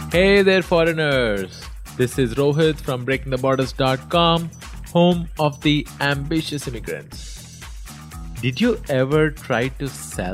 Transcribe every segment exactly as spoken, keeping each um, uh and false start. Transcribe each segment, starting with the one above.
Hey there, foreigners! This is Rohit from breaking the borders dot com, home of the ambitious immigrants. Did you ever try to sell?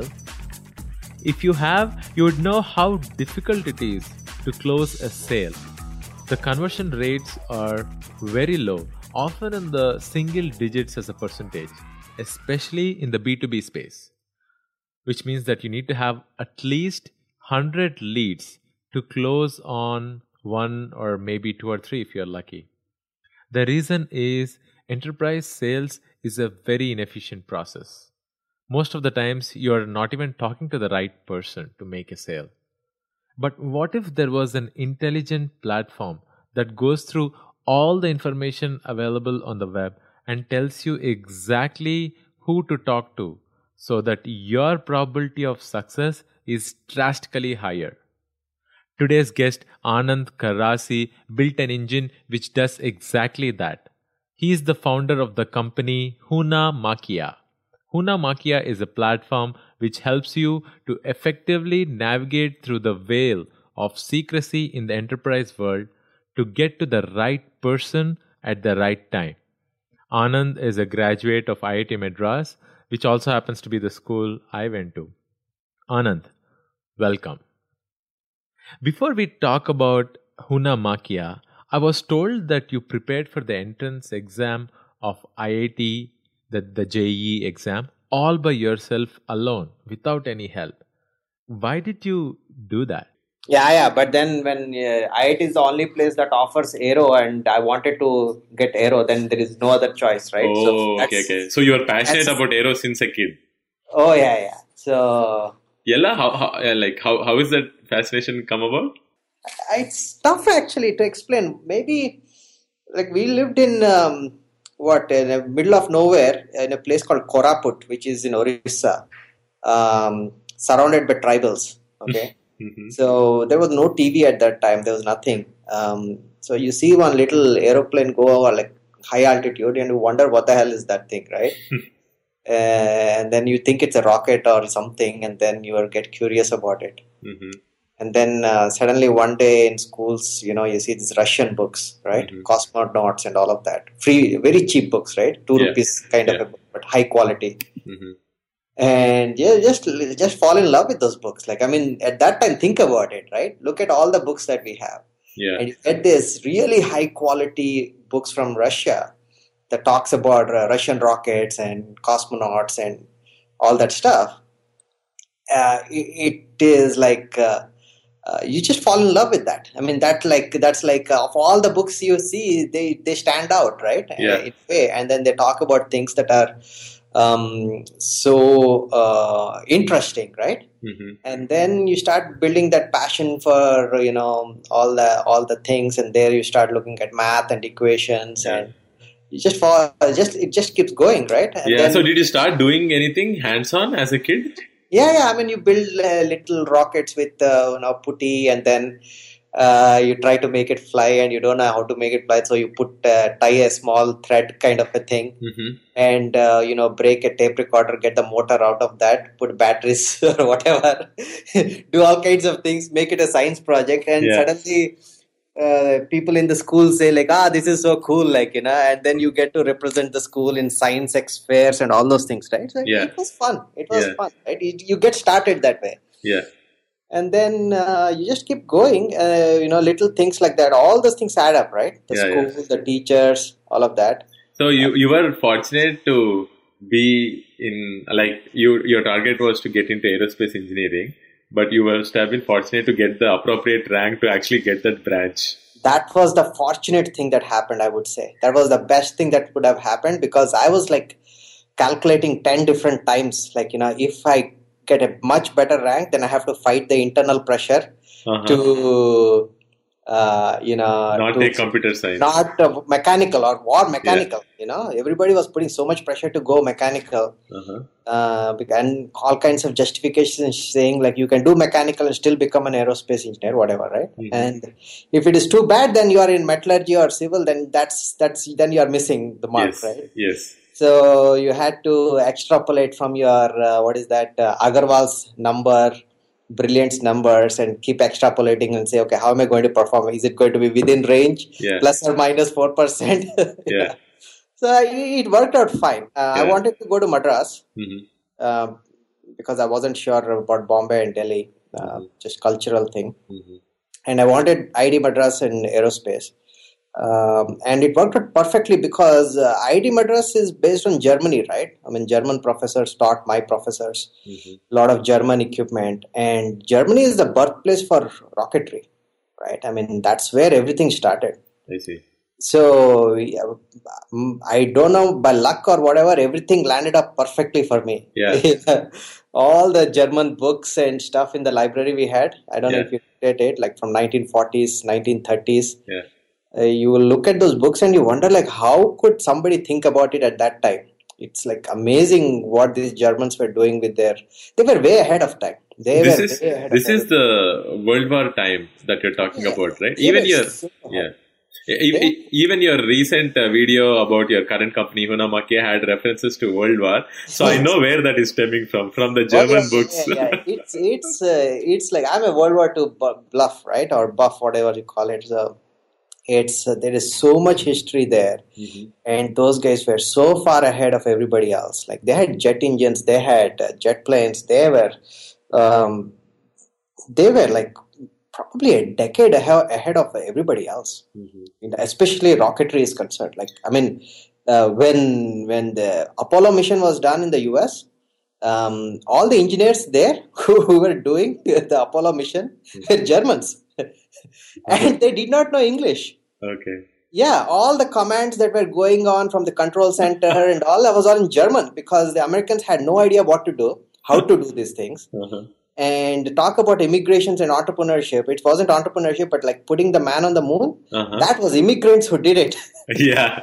If you have, you would know how difficult it is to close a sale. The conversion rates are very low, often in the single digits as a percentage, especially in the B two B space, which means that you need to have at least one hundred leads to close on one or maybe two or three if you're lucky. The reason is enterprise sales is a very inefficient process. Most of the times you're not even talking to the right person to make a sale. But what if there was an intelligent platform that goes through all the information available on the web and tells you exactly who to talk to so that your probability of success is drastically higher? Today's guest, Anand Karasi, built an engine which does exactly that. He is the founder of the company Huna Makia. Huna Makia is a platform which helps you to effectively navigate through the veil of secrecy in the enterprise world to get to the right person at the right time. Anand is a graduate of I I T Madras, which also happens to be the school I went to. Anand, welcome. Before we talk about Huna Makia, I was told that you prepared for the entrance exam of I I T, the, the J E E exam, all by yourself alone, without any help. Why did you do that? Yeah, yeah. But then when uh, I I T is the only place that offers aero and I wanted to get aero, then there is no other choice, right? Oh, so okay, okay. So you are passionate about aero since a kid. Oh, yeah, yeah. So... Yella, how, how, yeah, like, how, how is that fascination come about? It's tough actually to explain. Maybe, like, we lived in, um, what, in the middle of nowhere, in a place called Koraput, which is in Orissa, um, surrounded by tribals, okay? Mm-hmm. So there was no T V at that time. There was nothing. Um, so you see one little aeroplane go over like high altitude and you wonder what the hell is that thing, right? uh, and then you think it's a rocket or something and then you get curious about it. Mm-hmm. And then uh, suddenly one day in schools, you know, you see these Russian books, right? Mm-hmm. Cosmonauts and all of that. Free, very cheap books, right? Two yeah. rupees kind yeah. of a book, but high quality. Mm-hmm. And yeah, just just fall in love with those books. Like, I mean, at that time, think about it, right? Look at all the books that we have. Yeah. And you get this really high quality books from Russia that talks about uh, Russian rockets and cosmonauts and all that stuff. Uh, it, it is like, uh, uh, you just fall in love with that. I mean, that like that's like, uh, of all the books you see, they, they stand out, right? Yeah. In a way. And then they talk about things that are Um, so uh, interesting, right? Mm-hmm. And then you start building that passion for, you know, all the all the things, and there you start looking at math and equations, yeah. and you just fall, just it just keeps going, right? And yeah. Then, so did you start doing anything hands-on as a kid? Yeah, yeah. I mean, you build uh, little rockets with uh, you know putty, and then Uh, you try to make it fly and you don't know how to make it fly, so you put uh, tie a small thread kind of a thing, mm-hmm. and uh, you know break a tape recorder, get the motor out of that, put batteries or whatever, do all kinds of things, make it a science project, and yeah. suddenly uh, people in the school say like, ah, this is so cool, like, you know, and then you get to represent the school in science X fairs and all those things, right? So yeah. it was fun. It was yeah. fun, right? It, you get started that way. Yeah. And then uh, you just keep going, uh, you know, little things like that. All those things add up, right? The yeah, school, yeah. the teachers, all of that. So you, you were fortunate to be in, like, you your target was to get into aerospace engineering, but you must have been fortunate to get the appropriate rank to actually get that branch. That was the fortunate thing that happened, I would say. That was the best thing that would have happened, because I was like calculating ten different times. Like, you know, if I get a much better rank, then I have to fight the internal pressure uh-huh. to, uh, you know, not to, take computer science, not uh, mechanical or or mechanical. Yeah. You know, everybody was putting so much pressure to go mechanical, uh-huh. uh, and all kinds of justifications saying like you can do mechanical and still become an aerospace engineer, whatever, right? Mm-hmm. And if it is too bad, then you are in metallurgy or civil. Then that's that's then you are missing the mark, yes. right? Yes. So you had to extrapolate from your, uh, what is that, uh, Agarwal's number, brilliance numbers and keep extrapolating and say, okay, how am I going to perform? Is it going to be within range, Yeah. plus or minus four percent? Yeah. So it worked out fine. Uh, I Yeah. wanted to go to Madras Mm-hmm. uh, because I wasn't sure about Bombay and Delhi, uh, just cultural thing. Mm-hmm. And I wanted I I T Madras in aerospace. Um, and it worked out perfectly because uh, I I T Madras is based on Germany, right? I mean, German professors taught my professors Mm-hmm. a lot of German equipment, and Germany is the birthplace for rocketry, right? I mean, that's where everything started. I see. So yeah, um, I don't know, by luck or whatever, everything landed up perfectly for me. Yeah. All the German books and stuff in the library we had, I don't know Yeah. if you read it, like from nineteen forties, nineteen thirties. Yeah. Uh, you will look at those books and you wonder, like, how could somebody think about it at that time? It's like amazing what these Germans were doing with their. They were way ahead of time. They This were is way ahead this of is the World War time that you're talking Yeah. about, right? They Even were your so yeah. ahead. E- They- e- Even your recent uh, video about your current company, Hunamakia, had references to World War. So I know where that is stemming from, from the Oh, German yeah, books. yeah, yeah. It's it's uh, it's like I'm a World War Two bu- bluff, right, or buff, whatever you call it. So it's uh, there is so much history there, Mhm. and those guys were so far ahead of everybody else. Like they had jet engines, they had uh, jet planes, they were um, they were like probably a decade ahead, ahead of everybody else. Mhm. You know, especially rocketry is concerned. Like I mean, uh, when when the Apollo mission was done in the U S, um, all the engineers there who, who were doing the Apollo mission were Germans, and they did not know English. Okay. Yeah, all the commands that were going on from the control center and all that was all in German because the Americans had no idea what to do, how to do these things. Uh-huh. And talk about immigrations and entrepreneurship. It wasn't entrepreneurship, but like putting the man on the moon. Uh-huh. That was immigrants who did it. Yeah.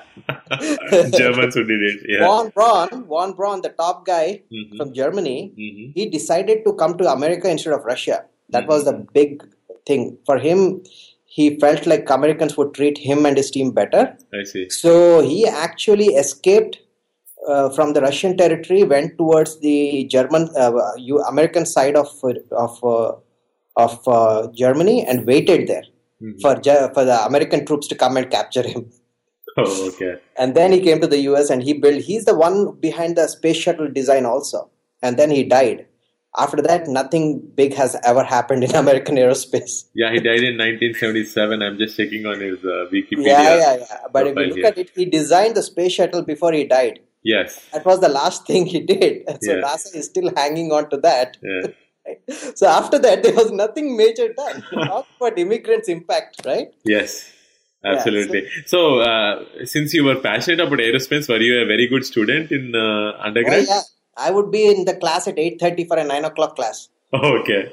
Germans who did it. Yeah. Von Braun, Von Braun, the top guy Mhm. from Germany, Mhm. he decided to come to America instead of Russia. That was the big thing. For him, he felt like Americans would treat him and his team better. I see. So he actually escaped uh, from the Russian territory, went towards the German, uh, U- American side of of uh, of uh, Germany, and waited there Mhm. for Ge- for the American troops to come and capture him. Oh, okay. And then he came to the U S and he built. He's the one behind the space shuttle design also. And then he died. After that, nothing big has ever happened in American aerospace. Yeah, he died in nineteen seventy-seven. I'm just checking on his uh, Wikipedia. Yeah, yeah, yeah. But if you profile look here. at it, he designed the space shuttle before he died. Yes. That was the last thing he did. And so Yeah. NASA is still hanging on to that. Yeah. Right? So after that, there was nothing major done. Talk about immigrants' impact, right? Yes. Absolutely. So, uh, since you were passionate about aerospace, were you a very good student in uh, Oh, undergrad? yeah. I would be in the class at eight thirty for a nine o'clock class. Oh, okay.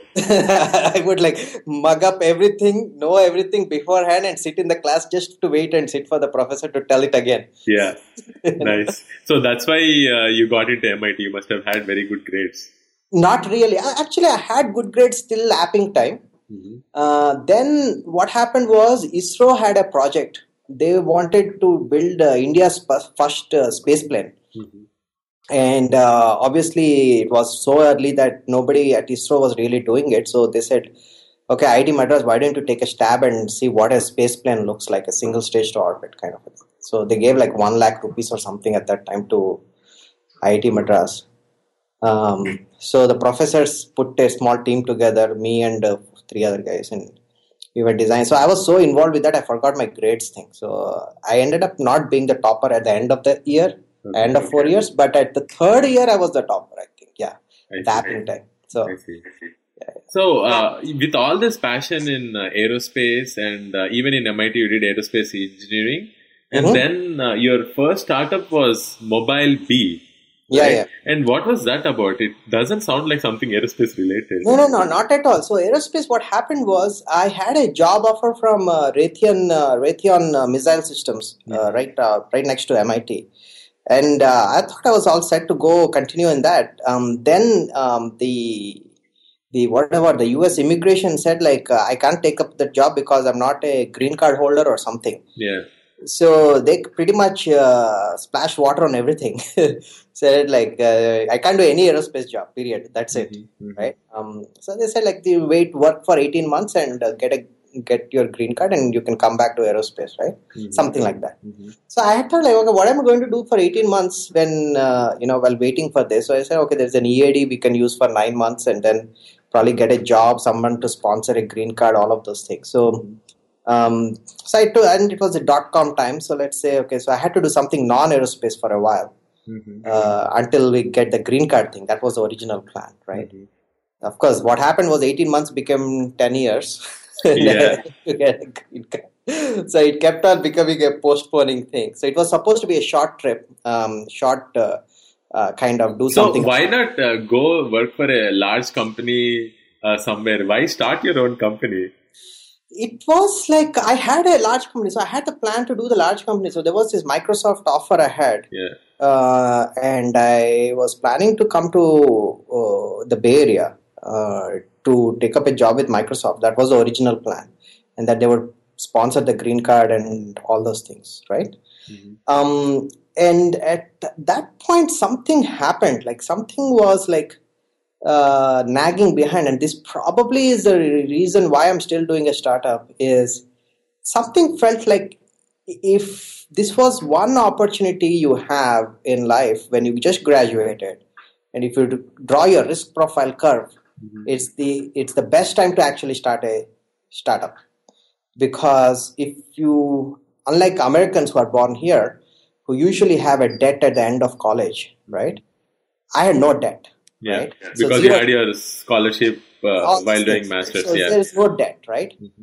I would like mug up everything, know everything beforehand, and sit in the class just to wait and sit for the professor to tell it again. Yeah. Nice. So that's why uh, you got into M I T. You must have had very good grades. Not really. I- Actually, I had good grades till apping time. Mm-hmm. Uh, then what happened was ISRO had a project. They wanted to build uh, India's pu- first uh, space plane. Mm-hmm. And uh, obviously, it was so early that nobody at ISRO was really doing it. So they said, okay, I I T Madras, why don't you take a stab and see what a space plane looks like, a single stage to orbit kind of a thing. So they gave like one lakh rupees or something at that time to I I T Madras. Um, so the professors put a small team together, me and uh, three other guys, and we were designing. So I was so involved with that, I forgot my grades thing. So I ended up not being the topper at the end of the year, Okay, end of four okay. years, but at the third year, I was the topper, I think. Yeah, I the see. apping time. So I see. So, uh, with all this passion in uh, aerospace and uh, even in M I T, you did aerospace engineering, and Mhm. then uh, your first startup was Mobile Bee. yeah, right? yeah. And what was that about? It doesn't sound like something aerospace related. No, no, no, not at all. So aerospace, what happened was I had a job offer from uh, Raytheon, uh, Raytheon uh, Missile Systems, uh, right, uh, right next to M I T, and uh, I thought I was all set to go continue in that. Um, then um, the the whatever the U S immigration said, like uh, I can't take up the job because I'm not a green card holder or something. Yeah. So they pretty much uh, splashed water on everything. Said like, uh, I can't do any aerospace job, period. That's it, Mm-hmm. right? Um, so they said like, you wait, work for eighteen months and uh, get a get your green card and you can come back to aerospace, right? Mm-hmm. Something like that. Mm-hmm. So I had thought like, okay, what am I going to do for eighteen months when, uh, you know, while waiting for this? So I said, okay, there's an E A D we can use for nine months and then probably get a job, someone to sponsor a green card, all of those things. So, um, so I took, and it was a dot-com time. So let's say, okay, so I had to do something non-aerospace for a while Mm-hmm. uh, until we get the green card thing. That was the original plan, right? Mm-hmm. Of course, what happened was eighteen months became ten years. Yeah. to get a green card. So it kept on becoming a postponing thing. So it was supposed to be a short trip, um, short uh, uh, kind of do So something. why not uh, go work for a large company uh, somewhere? Why start your own company? It was like I had a large company, so I had the plan to do the large company. So there was this Microsoft offer I had, Yeah. uh, and I was planning to come to uh, the Bay Area uh, to take up a job with Microsoft. That was the original plan, and that they would sponsor the green card and all those things, right? Mm-hmm. Um, and at that point, something happened. Like something was like uh, nagging behind, and this probably is the reason why I'm still doing a startup. Is something felt like if this was one opportunity you have in life when you just graduated, and if you draw your risk profile curve, mm-hmm. it's the it's the best time to actually start a startup. Because if you, unlike Americans who are born here, who usually have a debt at the end of college, right? I had no debt. Yeah, right? because so you had your scholarship uh, while doing things, masters. So yeah, there's no debt, right? Mm-hmm.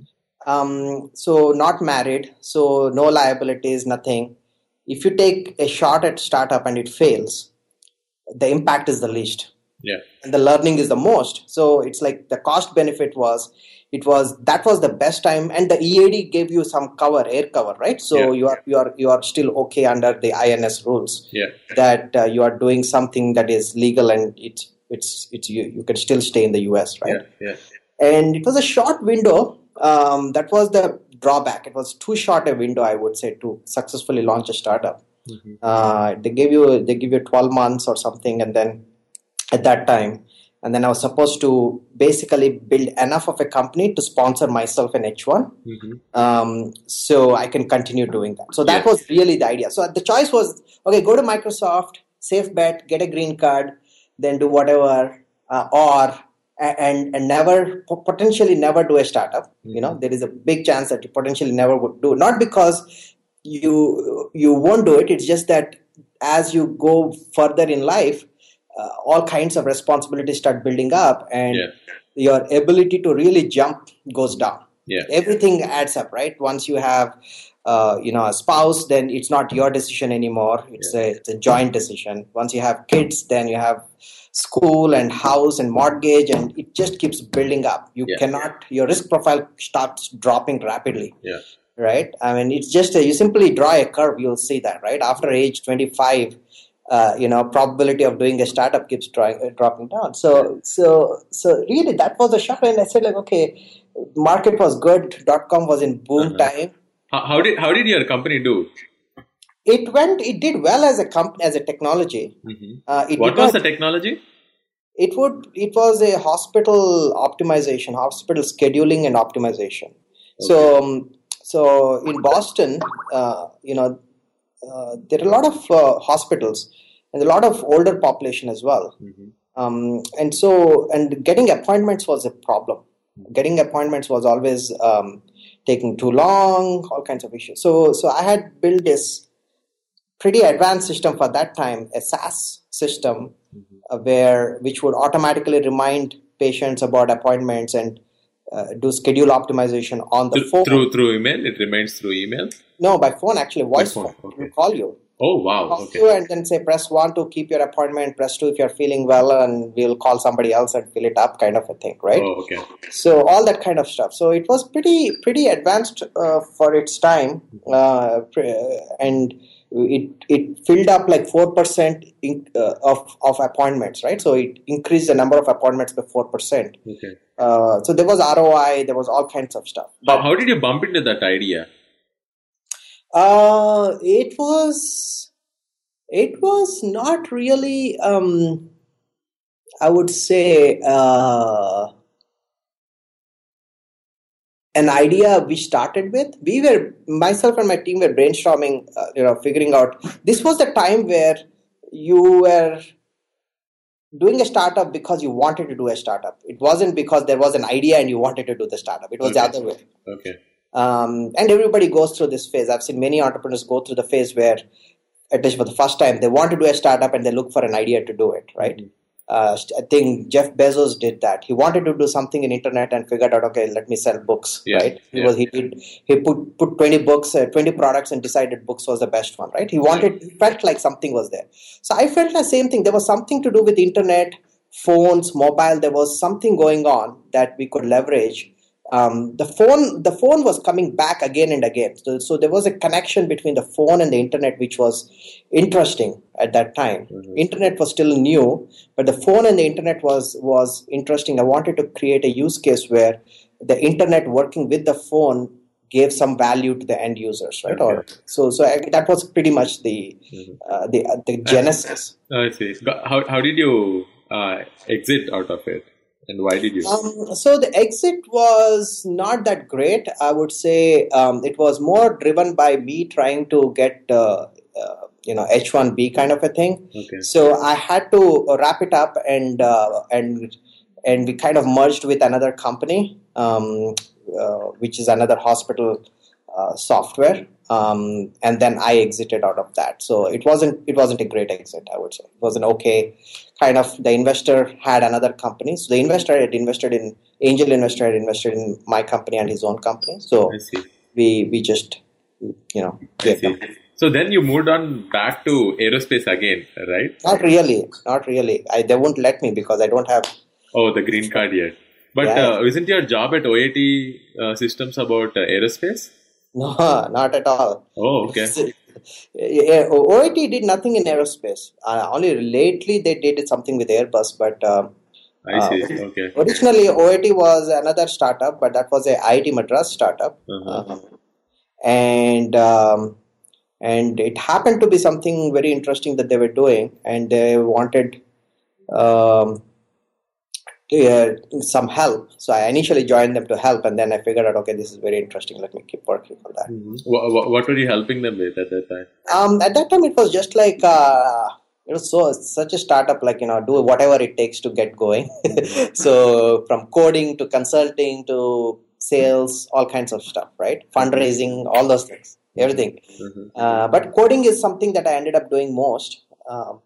Um, so not married, so no liabilities, nothing. If you take a shot at startup and it fails, the impact is the least. Yeah, and the learning is the most. So it's like the cost benefit was, it was that was the best time, and the E A D gave you some cover, air cover, right? So yeah. you are you are you are still okay under the I N S rules. Yeah, that uh, you are doing something that is legal and it's it's it's you you can still stay in the U S, right? Yeah, yeah. And it was a short window. Um, that was the drawback. It was too short a window, I would say, to successfully launch a startup. Mm-hmm. Uh, they gave you they give you twelve months or something, and then at that time, and then I was supposed to basically build enough of a company to sponsor myself an H one, mm-hmm. um, so I can continue doing that. So that yeah. was really the idea. So the choice was, okay, go to Microsoft, safe bet, get a green card, then do whatever, uh, or and and never potentially never do a startup. Mm-hmm. You know, there is a big chance that you potentially never would do. Not because you you won't do it. It's just that as you go further in life, Uh, all kinds of responsibilities start building up, and yeah. your ability to really jump goes down. Yeah. Everything adds up, right? Once you have, uh, you know, a spouse, then it's not your decision anymore. It's yeah. a it's a joint decision. Once you have kids, then you have school and house and mortgage, and it just keeps building up. You yeah. cannot. Your risk profile starts dropping rapidly. Yeah. Right. I mean, it's just a, you simply draw a curve. You'll see that, right? After age twenty-five. Uh, you know, probability of doing a startup keeps drawing, uh, dropping down. So, so, so really, that was a shock. And I said, like, okay, market was good. Dot com was in boom uh-huh. time. How, how did how did your company do? It went. It did well as a comp as a technology. Mm-hmm. Uh, it what was not, the technology? It would. It was a hospital optimization, hospital scheduling and optimization. Okay. So, um, so in Boston, uh, you know. Uh, there are a lot of uh, hospitals and a lot of older population as well. Mm-hmm. Um, and so, and getting appointments was a problem. Mm-hmm. Getting appointments was always um, taking too long, all kinds of issues. So, so I had built this pretty advanced system for that time, a SaaS system, mm-hmm. uh, where which would automatically remind patients about appointments and uh, do schedule optimization on the through, phone. Through through email? It reminds through email? No, by phone, actually, voice phone. phone. Okay. We'll call you. Oh, wow. Call okay. you and then say, press one to keep your appointment, press two if you're feeling well, and we'll call somebody else and fill it up, kind of a thing, right? Oh, okay. So all that kind of stuff. So it was pretty pretty advanced uh, for its time, uh, and it it filled up like four percent in, uh, of, of appointments, right? So it increased the number of appointments by four percent. Okay. Uh, so there was R O I, there was all kinds of stuff. But how did you bump into that idea? Uh, it was it was not really. Um, I would say. Uh, an idea we started with. We were, myself and my team were brainstorming, uh, you know, figuring out. This was the time where you were doing a startup because you wanted to do a startup. It wasn't because there was an idea and you wanted to do the startup. It was Okay. the other way. Okay. Um, and everybody goes through this phase. I've seen many entrepreneurs go through the phase where, at least for the first time, they want to do a startup and they look for an idea to do it, right? Mhm. Uh, I think Jeff Bezos did that. He wanted to do something in internet and figured out, okay, let me sell books, Yeah, right? He yeah. was he did he put put twenty books, uh, twenty products, and decided books was the best one, right? He wanted, he felt like something was there. So I felt the same thing. There was something to do with internet, phones, mobile. There was something going on that we could leverage. Um, the phone, the phone was coming back again and again. So, so there was a connection between the phone and the internet, which was interesting at that time. Mhm. Internet was still new, but the phone and the internet was was interesting. I wanted to create a use case where the internet working with the phone gave some value to the end users, right? Okay. Or so, so I, that was pretty much the Mhm. uh, the uh, the genesis. I see. Go- How how did you uh, exit out of it, and why did you? Um, so the exit was not that great. I would say um, it was more driven by me trying to get uh, uh, you know H one B kind of a thing. Okay. So I had to wrap it up, and uh, and and we kind of merged with another company, um, uh, which is another hospital uh, software. Um, and then I exited out of that. So it wasn't it wasn't a great exit. I would say it was an okay kind of. The investor had another company, so the investor had invested in angel investor had invested in my company and his own company. So I see. we we just you know I gave see. them. So then you moved on back to aerospace again, right? Not really, not really. I they won't let me because I don't have. Oh, the green card yet. But Yeah, uh, isn't your job at O A T uh, Systems about uh, aerospace? no, not at all. Oh, okay. Yeah, O I T did nothing in aerospace. Uh, only lately they did something with Airbus, but um, I uh, see. Okay. originally O I T was another startup, but that was a I I T Madras startup, Uh-huh. um, and um, and it happened to be something very interesting that they were doing, and they wanted um, uh, some help. So I initially joined them to help, and then I figured out, okay, this is very interesting. Let me keep working on that. Mhm. Wha- wha- What were you helping them with at that time? Um, at that time, it was just like uh, it was so such a startup, like you know, do whatever it takes to get going. So from coding to consulting to sales, all kinds of stuff, right? Fundraising, all those things, everything. Mhm. Uh, but coding is something that I ended up doing most, um,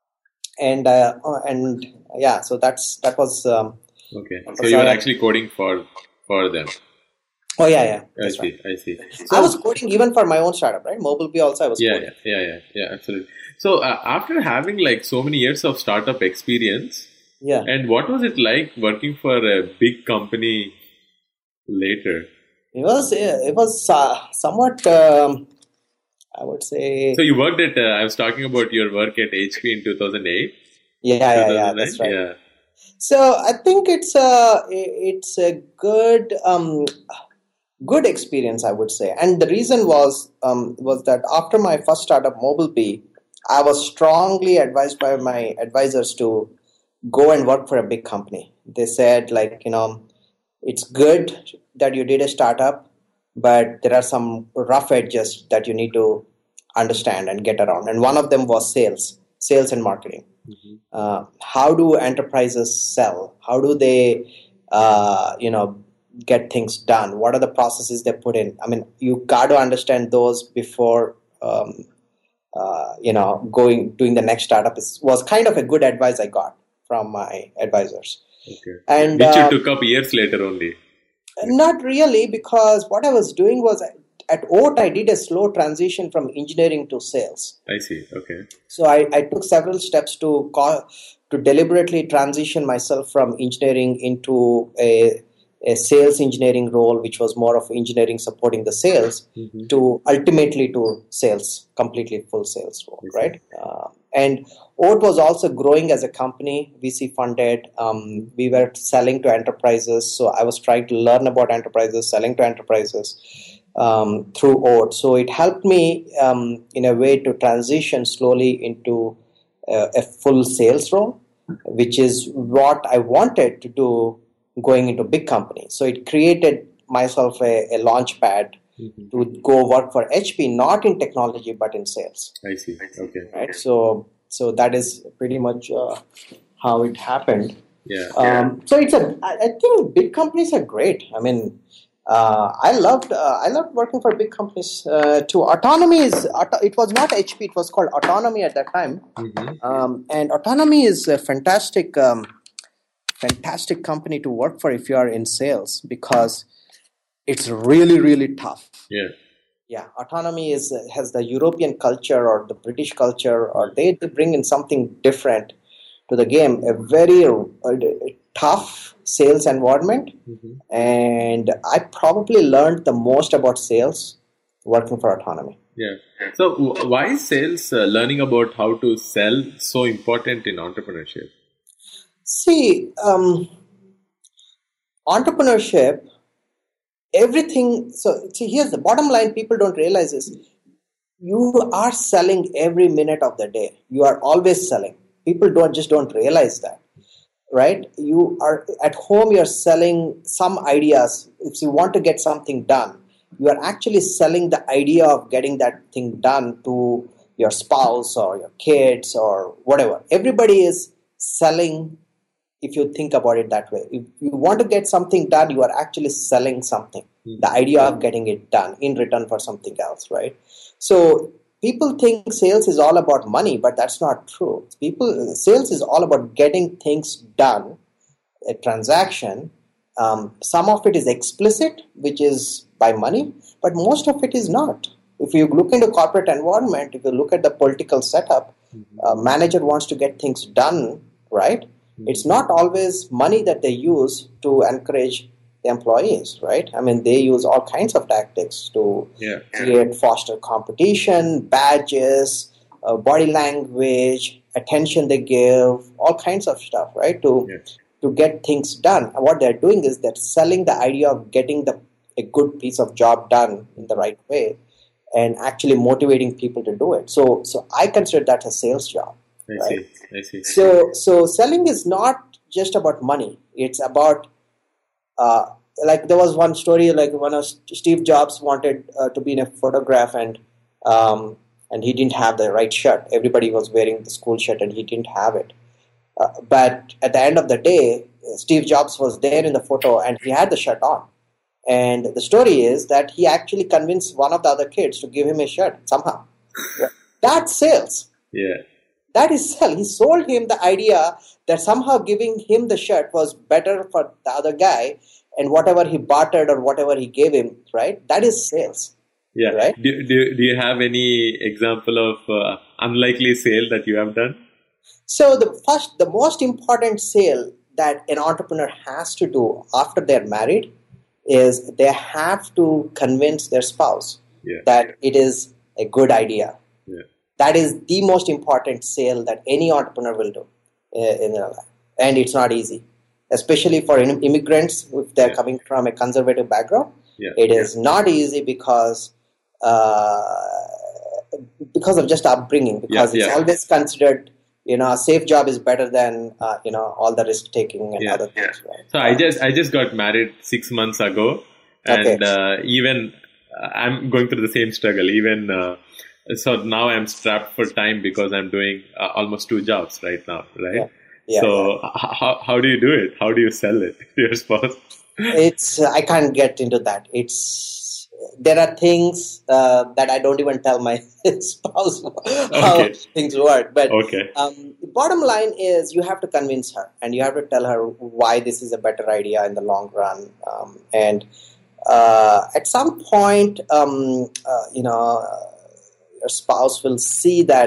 and uh, uh, and yeah, so that's that was. Um, Okay. that So was you were I- actually coding for for them. oh yeah, yeah, I that's see. right. I see. I was coding even for my own startup, right? MobileBee also I was Yeah, coding. yeah, yeah, yeah, yeah, absolutely. So uh, after having like so many years of startup experience, Yeah. and what was it like working for a big company later? It was it was uh, somewhat um, I would say So you worked at, uh, I was talking about your work at H P in two thousand eight, yeah yeah yeah two thousand nine? that's right. Yeah. So I think it's a it's a good um, good experience, I would say, and the reason was um, was that after my first startup MobileBee, I was strongly advised by my advisors to go and work for a big company. They said like you know it's good that you did a startup, but there are some rough edges that you need to understand and get around. And one of them was sales, sales and marketing. Mhm. Uh, how do enterprises sell? How do they, uh, you know, get things done? What are the processes they put in? I mean, you got to understand those before, um, uh, you know, going doing the next startup. Is, was kind of a good advice I got from my advisors. Okay. And Which you uh, took up years later only. not really, because what I was doing was at O T, I did a slow transition from engineering to sales. I see. Okay. So I, I took several steps to call, to deliberately transition myself from engineering into a, a sales engineering role, which was more of engineering supporting the sales, Mhm. to ultimately to sales, completely full sales role, I see. right? Uh, and O T was also growing as a company, V C funded. Um, we were selling to enterprises, so I was trying to learn about enterprises, selling to enterprises. um, through Oat. So it helped me um, in a way to transition slowly into uh, a full sales role, which is what I wanted to do going into big companies. So it created myself a, a launch pad mm-hmm. to go work for H P, not in technology, but in sales. I see. Okay. Right. So, so that is pretty much uh, how it happened. Yeah. Um, yeah. So it's a. I think big companies are great. I mean, uh, I loved. Uh, I loved working for big companies uh, too. Autonomy is. It was not H P. It was called Autonomy at that time. Mm-hmm. Um, and Autonomy is a fantastic, um, fantastic company to work for if you are in sales, because it's really, really tough. Yeah. Yeah. Autonomy is has the European culture or the British culture, or they, they bring in something different to the game, a very uh, tough sales environment. Mm-hmm. And I probably learned the most about sales working for Autonomy. Yeah. So w- why is sales, uh, learning about how to sell, so important in entrepreneurship? See, um, entrepreneurship, everything. So see, here's the bottom line people don't realize is you are selling every minute of the day. You are always selling. People don't just don't realize that, right? You are at home, you're selling some ideas. If you want to get something done, you are actually selling the idea of getting that thing done to your spouse or your kids or whatever. Everybody is selling, if you think about it that way. If you want to get something done, you are actually selling something, mm-hmm. the idea of getting it done in return for something else, right? So people think sales is all about money, but that's not true. People, sales is all about getting things done, a transaction. Um, some of it is explicit, which is by money, but most of it is not. If you look into corporate environment, if you look at the political setup, mm-hmm. a manager wants to get things done, right? Mm-hmm. It's not always money that they use to encourage the employees, right? I mean, they use all kinds of tactics to yeah. create, foster competition, badges, uh, body language, attention they give, all kinds of stuff, right? To yes. to get things done. And what they're doing is they're selling the idea of getting the a good piece of job done in the right way, and actually motivating people to do it. So, so I consider that a sales job. I right? see. I see. So, so selling is not just about money. It's about Uh, like there was one story, like one of Steve Jobs wanted uh, to be in a photograph, and um, and he didn't have the right shirt. Everybody was wearing the school shirt, and he didn't have it. Uh, but at the end of the day, Steve Jobs was there in the photo, and he had the shirt on. And the story is that he actually convinced one of the other kids to give him a shirt somehow. That's sales. Yeah. That is sell. He sold him the idea that somehow giving him the shirt was better for the other guy, and whatever he bartered or whatever he gave him, right? That is sales. Yeah. Right? Do, do, do you have any example of uh, unlikely sale that you have done? So the first, the most important sale that an entrepreneur has to do after they're married is they have to convince their spouse yeah. that it is a good idea. Yeah. That is the most important sale that any entrepreneur will do in their life. And it's not easy, especially for immigrants if they're yeah. coming from a conservative background. Yeah. It is yeah. not easy because uh, because of just upbringing, because yeah. it's yeah. always considered, you know, a safe job is better than, uh, you know, all the risk taking and yeah. other things. Yeah. Right? So I just, I just got married six months ago, and okay. uh, even uh, I'm going through the same struggle. Even uh, So now I'm strapped for time because I'm doing uh, almost two jobs right now, right? Yeah. Yeah, so yeah. H- how how do you do it? How do you sell it to your spouse? It's uh, I can't get into that. It's there are things uh, that I don't even tell my spouse how okay. things work. But okay. um, the bottom line is you have to convince her, and you have to tell her why this is a better idea in the long run. Um, and uh, at some point, um, uh, you know. Your spouse will see that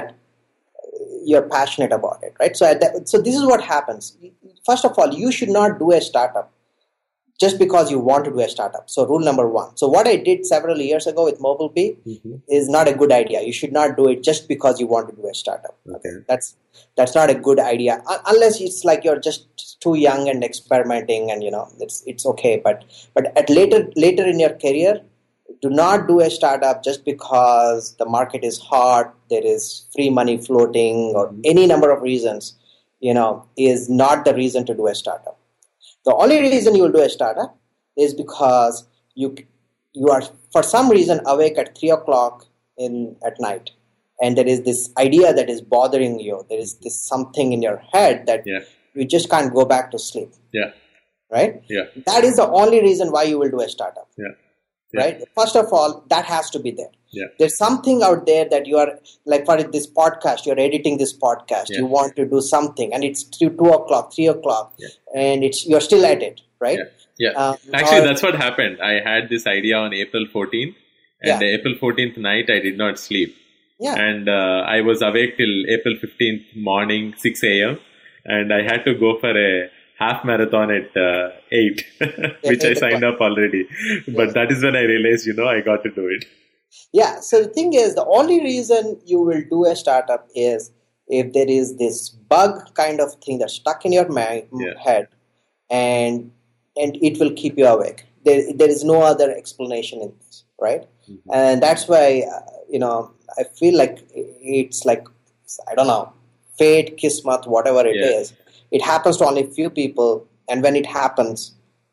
you're passionate about it, right? So, that, so this is what happens. First of all, you should not do a startup just because you want to do a startup. So, rule number one. So, what I did several years ago with MobileBee mm-hmm. is not a good idea. You should not do it just because you want to do a startup. Okay, that's that's not a good idea unless it's like you're just too young and experimenting, and you know it's it's okay. But but at later later in your career, do not do a startup just because the market is hot, there is free money floating, or any number of reasons, you know, is not the reason to do a startup. The only reason you will do a startup is because you you are for some reason awake at three o'clock in at night, and there is this idea that is bothering you. There is this something in your head that yeah. you just can't go back to sleep. Yeah. Right? Yeah. That is the only reason why you will do a startup. Yeah. Yeah. Right? First of all, that has to be there. Yeah. There's something out there that you are, like for this podcast, you're editing this podcast, yeah. you want to do something, and it's two, two o'clock, three o'clock, yeah. and it's you're still at it, right? Yeah. yeah. Um, Actually, or, that's what happened. I had this idea on April fourteenth, and yeah. the April fourteenth night, I did not sleep. Yeah. And uh, I was awake till April fifteenth morning, six a.m., and I had to go for a half marathon at uh, eight, which yeah, I signed up already. But yeah. that is when I realized, you know, I got to do it. Yeah. So the thing is, the only reason you will do a startup is if there is this bug kind of thing that's stuck in your mind, yeah. head, and and it will keep you awake. There, there is no other explanation in this, right? Mm-hmm. And that's why, uh, you know, I feel like it's like, I don't know, fate, kismat, whatever it yeah. is. It happens to only a few people, and when it happens,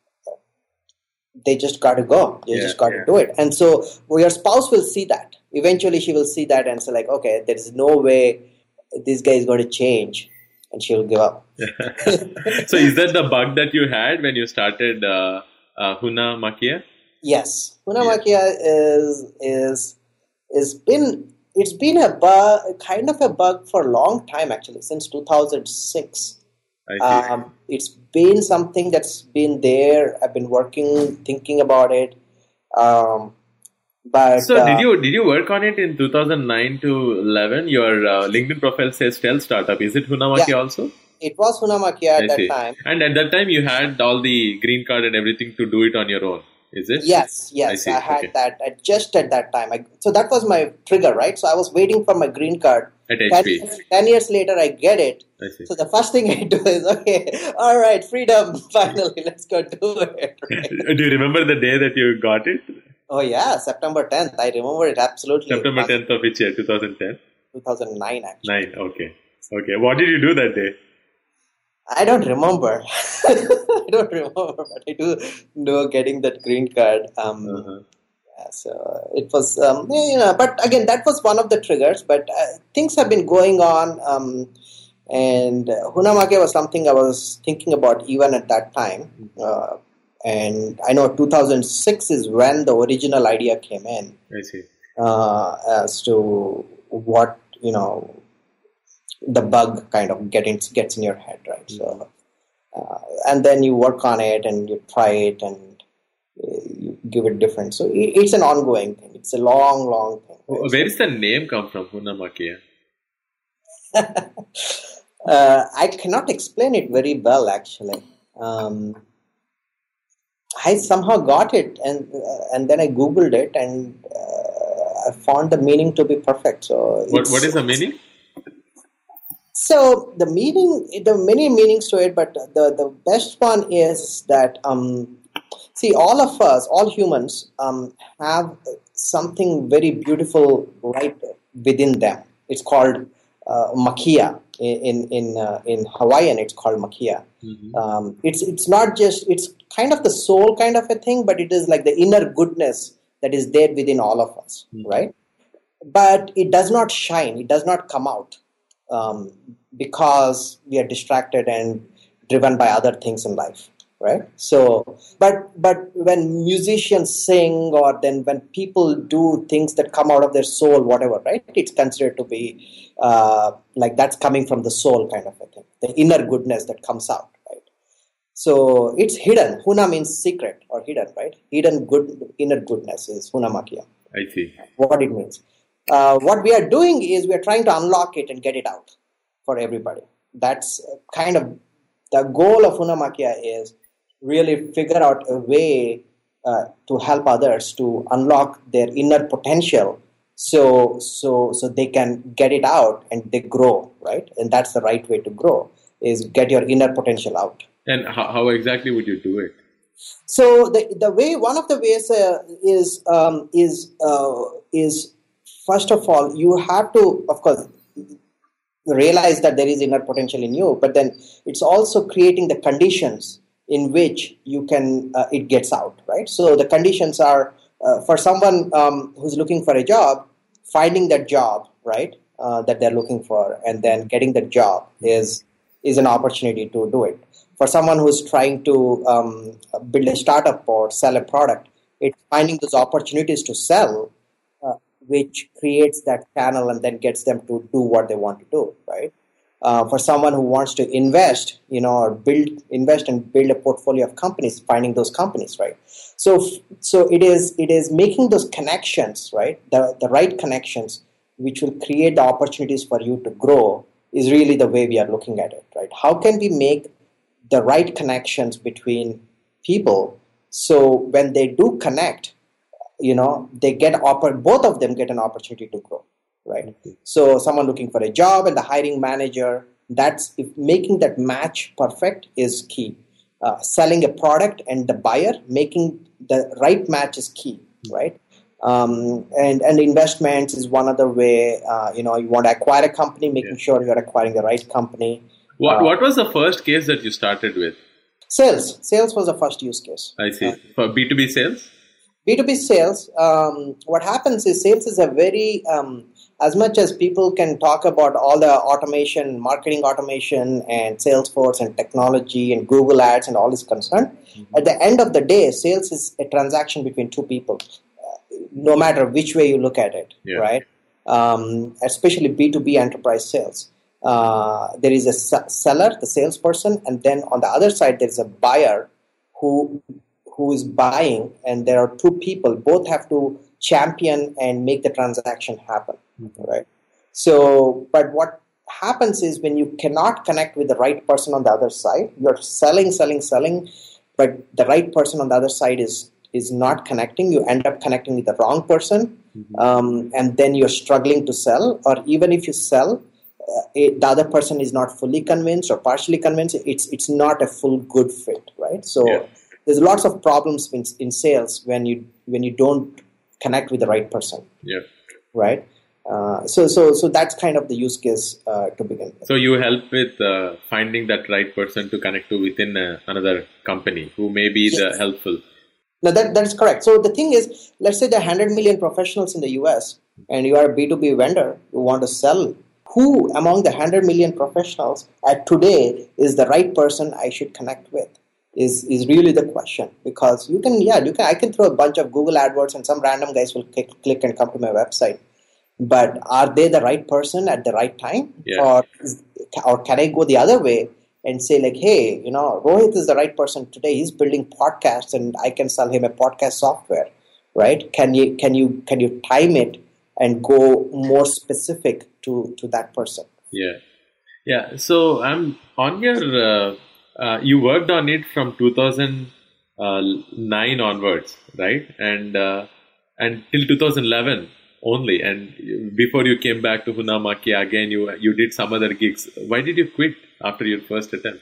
they just got to go. They yeah, just got yeah. to do it. And so well, your spouse will see that. Eventually, she will see that and say, like, okay, there is no way this guy is going to change, and she will give up. So is that the bug that you had when you started uh, uh, Huna Makia? Yes. Huna yeah. Makia is, is, is been... It's been a bug, kind of a bug for a long time, actually, since two thousand six. I see. Um, it's been something that's been there. I've been working, thinking about it. Um, but so, uh, did you did you work on it in two thousand nine to eleven? Your uh, LinkedIn profile says Stealth Startup. Is it Huna Makia yeah, also? It was Huna Makia at I that see. time. And at that time, you had all the green card and everything to do it on your own. Is it? Yes, yes, I, I had okay. that at, just at that time. I, so that was my trigger, right? So I was waiting for my green card. At H P. Ten, ten years later, I get it. I see. So the first thing I do is, okay, all right, freedom, finally, let's go do it. Right? Do you remember the day that you got it? Oh yeah, September tenth. I remember it absolutely. September tenth of which year? twenty ten? two thousand nine, actually. Nine, okay. Okay. What did you do that day? I don't remember. I don't remember, but I do know getting that green card. Um, uh-huh. yeah, so it was, um, you know, but again, that was one of the triggers. But uh, things have been going on, um, and uh, Huna Makia was something I was thinking about even at that time. Uh, and I know two thousand six is when the original idea came in. I see. Uh, as to what, you know, the bug kind of get in, gets in your head, right? So, uh, and then you work on it and you try it and uh, you give it different. So it, it's an ongoing thing. It's a long, long thing. Right? Where does the name come from, Huna Makia? uh, I cannot explain it very well, actually. Um, I somehow got it, and uh, and then I Googled it, and uh, I found the meaning to be perfect. So what what is the meaning? So the meaning, there are many meanings to it, but the, the best one is that, um, see, all of us, all humans, um, have something very beautiful right within them. It's called uh, makia. In in uh, in Hawaiian, it's called makia. Mm-hmm. Um, it's it's not just, it's kind of the soul kind of a thing, but it is like the inner goodness that is there within all of us, mm-hmm. right? But it does not shine. It does not come out. Um, because we are distracted and driven by other things in life, right? So, but but when musicians sing, or then when people do things that come out of their soul, whatever, right? It's considered to be uh, like that's coming from the soul kind of a thing, the inner goodness that comes out, right? So it's hidden. Huna means secret or hidden, right? Hidden good, inner goodness is Huna Makia. I see. What it means. Uh, what we are doing is we are trying to unlock it and get it out for everybody. That's kind of the goal of Huna Makia, is really figure out a way uh, to help others to unlock their inner potential, so so so they can get it out and they grow, right? And that's the right way to grow, is get your inner potential out. And how, how exactly would you do it? So the the way one of the ways uh, is um, is uh, is first of all you have to, of course, realize that there is inner potential in you, but then it's also creating the conditions in which you can uh, it gets out, right? So the conditions are uh, for someone um, who's looking for a job, finding that job, right, uh, that they're looking for, and then getting that job is is an opportunity to do it. For someone who's trying to um, build a startup or sell a product, it's finding those opportunities to sell, uh, which creates that channel and then gets them to do what they want to do, right? Uh, for someone who wants to invest, you know, or build, invest and build a portfolio of companies, finding those companies, right? So, so it is, it is making those connections, right? The the right connections, which will create the opportunities for you to grow, is really the way we are looking at it, right? How can we make the right connections between people so when they do connect, you know, they get oppor- both of them get an opportunity to grow, right? Mm-hmm. So someone looking for a job and the hiring manager, that's if making that match perfect is key. Uh, selling a product and the buyer, making the right match is key, right? Um, and, and investments is one other way. Uh, you know, you want to acquire a company, making yeah. sure you're acquiring the right company. What uh, What was the first case that you started with? Sales. Sales was the first use case. I see. Uh, For B two B sales? B two B sales, um, what happens is sales is a very, um, as much as people can talk about all the automation, marketing automation and Salesforce and technology and Google Ads and all is concerned, mm-hmm. at the end of the day, sales is a transaction between two people, uh, no matter which way you look at it, yeah. right? Um, especially B two B enterprise sales. Uh, there is a seller, the salesperson, and then on the other side, there is a buyer who who is buying, and there are two people. Both have to champion and make the transaction happen, mm-hmm. right? So, but what happens is when you cannot connect with the right person on the other side, you're selling, selling, selling, but the right person on the other side is is not connecting. You end up connecting with the wrong person, mm-hmm. um, and then you're struggling to sell, or even if you sell, Uh, it, the other person is not fully convinced or partially convinced, it's it's not a full good fit, right? So yeah. there's lots of problems in, in sales when you when you don't connect with the right person. Yeah. Right. Uh, so so so that's kind of the use case uh, to begin with. So you help with uh, finding that right person to connect to within uh, another company who may be yes. the helpful. No, that that's correct. So the thing is, let's say there are one hundred million professionals in the U S and you are a B two B vendor who want to sell. Who among the one hundred million professionals at today is the right person I should connect with is, is really the question. Because you can, yeah, you can. I can throw a bunch of Google AdWords and some random guys will click, click and come to my website. But are they the right person at the right time? Yeah. Or, is, or can I go the other way and say like, hey, you know, Rohit is the right person today. He's building podcasts and I can sell him a podcast software, right? Can you, can you, can you time it and go more specific to, to that person? Yeah. Yeah. So I'm on your, uh, uh, you worked on it from two thousand nine onwards, right? And, uh, and till two thousand eleven only. And before you came back to Hunamaki again, you, you did some other gigs. Why did you quit after your first attempt?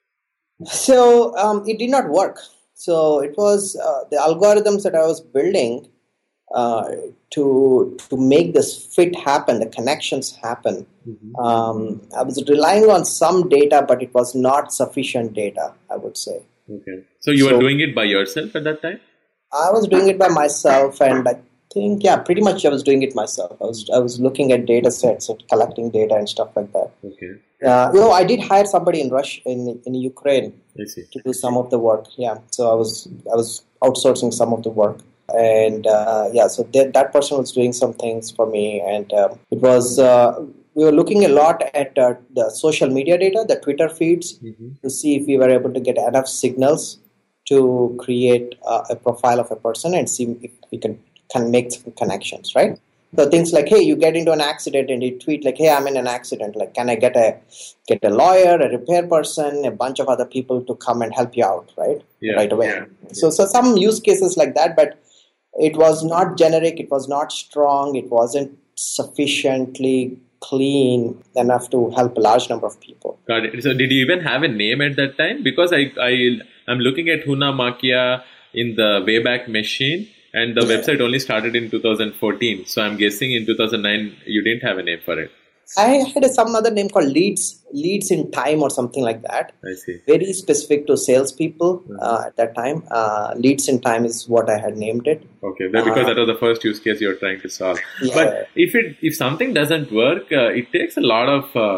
So um, it did not work. So it was uh, the algorithms that I was building Uh, to to make this fit happen, the connections happen. Mm-hmm. Um, I was relying on some data, but it was not sufficient data, I would say. Okay. So you so, were doing it by yourself at that time? I was doing it by myself, and I think, yeah, pretty much I was doing it myself. I was I was looking at data sets and collecting data and stuff like that. Okay. Uh, you know, I did hire somebody in Russia, in in Ukraine, I see. to do some of the work. Yeah, so I was I was outsourcing some of the work. And uh, yeah, so that, that person was doing some things for me, and um, it was uh, we were looking a lot at uh, the social media data, the Twitter feeds, mm-hmm. to see if we were able to get enough signals to create uh, a profile of a person and see if we can can make some connections, right? So things like, hey, you get into an accident and you tweet like, hey, I'm in an accident. Like, can I get a get a lawyer, a repair person, a bunch of other people to come and help you out, right? Yeah, right away. Yeah, so so some use cases like that, but it was not generic, it was not strong, it wasn't sufficiently clean enough to help a large number of people. Got it. So did you even have a name at that time? Because I I, I'm looking at Hunamakia in the Wayback Machine, and the yeah. website only started in two thousand fourteen. So I'm guessing in two thousand nine you didn't have a name for it. I had a, some other name called Leads, Leads in Time or something like that. I see. Very specific to salespeople mm-hmm. uh, at that time. Uh, Leads in Time is what I had named it. Okay, because uh, that was the first use case you were trying to solve. Yeah. But if it if something doesn't work, uh, it takes a lot of uh,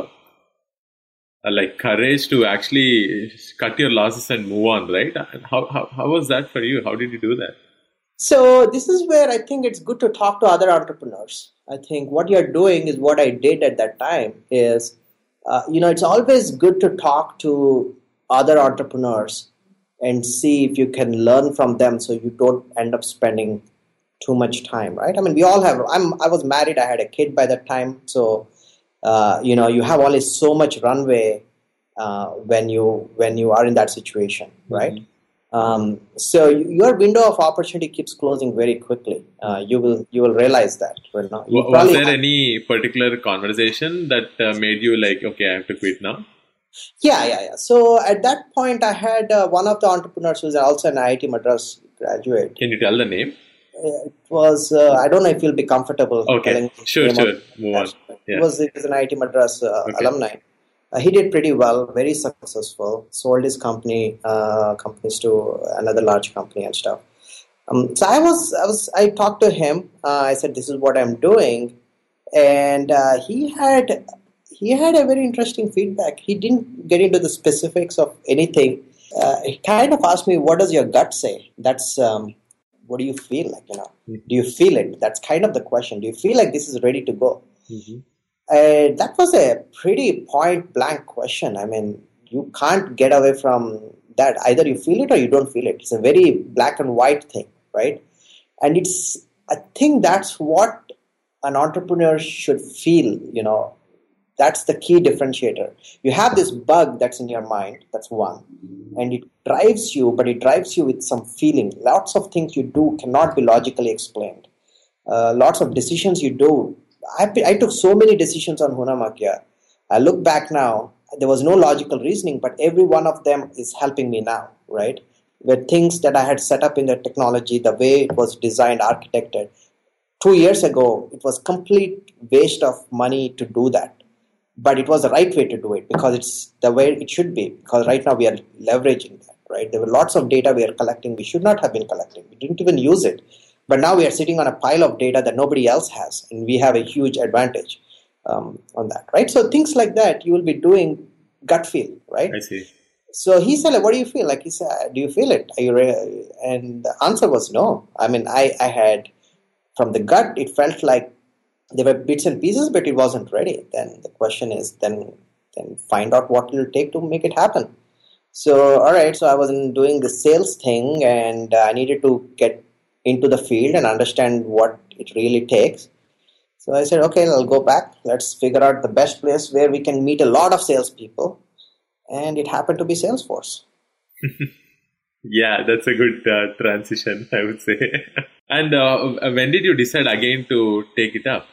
uh, like courage to actually cut your losses and move on, right? How how how was that for you? How did you do that? So this is where I think it's good to talk to other entrepreneurs. I think what you're doing is what I did at that time is, uh, you know, it's always good to talk to other entrepreneurs and see if you can learn from them so you don't end up spending too much time, right? I mean, we all have, I'm, I was married, I had a kid by that time. So, uh, you know, you have only so much runway uh, when you when you are in that situation, right? Mm-hmm. Um, so your window of opportunity keeps closing very quickly. Uh, you will you will realize that. Right now. You was there have... any particular conversation that uh, made you like, okay, I have to quit now? Yeah, yeah, yeah. So at that point, I had uh, one of the entrepreneurs who is also an I I T Madras graduate. Can you tell the name? It was, uh, I don't know if you'll be comfortable. Okay, sure, sure. Move on. Yeah. It was, it was an I I T Madras uh, okay. alumni. Uh, he did pretty well, very successful, sold his company, uh, companies to another large company and stuff. Um, so I was, I was, I talked to him. Uh, I said, "This is what I'm doing," and uh, he had, he had a very interesting feedback. He didn't get into the specifics of anything. Uh, he kind of asked me, "What does your gut say?" That's um, what do you feel like? You know, mm-hmm. do you feel it? That's kind of the question. Do you feel like this is ready to go? Mm-hmm. Uh, that was a pretty point-blank question. I mean, you can't get away from that. Either you feel it or you don't feel it. It's a very black and white thing, right? And it's, I think that's what an entrepreneur should feel, you know. That's the key differentiator. You have this bug that's in your mind, that's one. And it drives you, but it drives you with some feeling. Lots of things you do cannot be logically explained. Uh, lots of decisions you do. I, I took so many decisions on Hunamakia. I look back now, there was no logical reasoning, but every one of them is helping me now, right? Where things that I had set up in the technology, the way it was designed, architected. Two years ago, it was complete waste of money to do that. But it was the right way to do it because it's the way it should be. Because right now we are leveraging that, right? There were lots of data we are collecting. We should not have been collecting. We didn't even use it. But now we are sitting on a pile of data that nobody else has, and we have a huge advantage um, on that, right? So things like that, you will be doing gut feel, right? I see. So he said, what do you feel? Like he said, do you feel it? Are you re-? And the answer was no. I mean, I, I had, from the gut, it felt like there were bits and pieces, but it wasn't ready. Then the question is, then, then find out what it will take to make it happen. So, all right, so I was doing the sales thing, and uh, I needed to get into the field and understand what it really takes. So I said, okay, I'll go back. Let's figure out the best place where we can meet a lot of salespeople. And it happened to be Salesforce. Yeah, that's a good uh, transition, I would say. And uh, when did you decide again to take it up?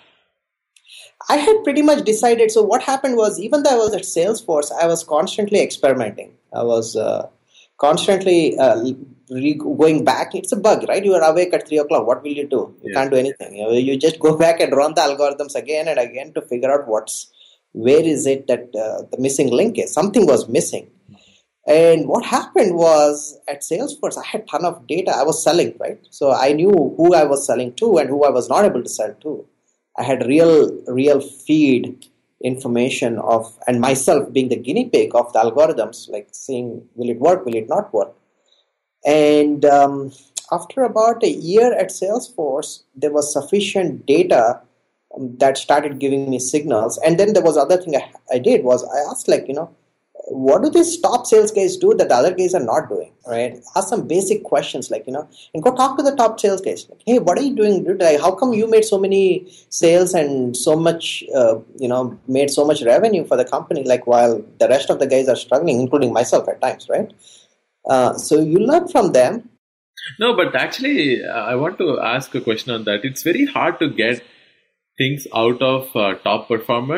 I had pretty much decided. So what happened was, even though I was at Salesforce, I was constantly experimenting. I was uh, constantly uh, re- going back. It's a bug, right? You are awake at three o'clock. What will you do? You yeah. can't do anything. You know, you just go back and run the algorithms again and again to figure out what's, where is it that uh, the missing link is. Something was missing. And what happened was, at Salesforce, I had a ton of data. I was selling, right? So I knew who I was selling to and who I was not able to sell to. I had real, real feed information of, and myself being the guinea pig of the algorithms, like seeing, will it work, will it not work? And um, after about a year at Salesforce, there was sufficient data um, that started giving me signals. And then there was other thing I, I did was I asked, like, you know, what do these top sales guys do that the other guys are not doing, right? Ask some basic questions, like, you know, and go talk to the top sales guys. Like, hey, what are you doing? Like, how come you made so many sales and so much, uh, you know, made so much revenue for the company, like, while the rest of the guys are struggling, including myself at times, right? Uh, so you learn from them. No, but actually, uh, I want to ask a question on that. It's very hard to get things out of uh, top performers